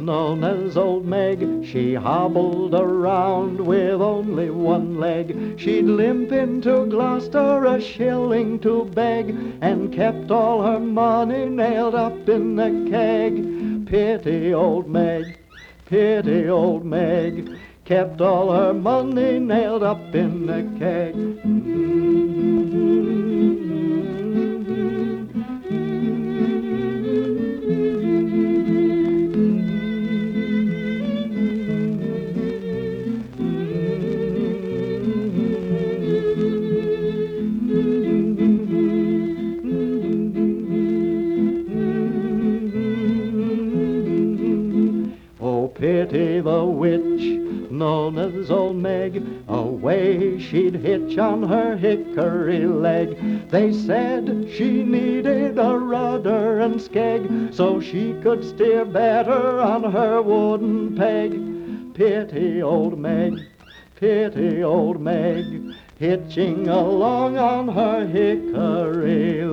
known as Old Meg. She hobbled around with only one leg. She'd limp into Gloucester a shilling to beg, and kept all her money nailed up in a keg. Pity old Meg, pity old Meg, kept all her money nailed up in a keg. Pity the witch, known as Old Meg, away she'd hitch on her hickory leg. They said she needed a rudder and skeg, so she could steer better on her wooden peg. Pity old Meg, pity old Meg, hitching along on her hickory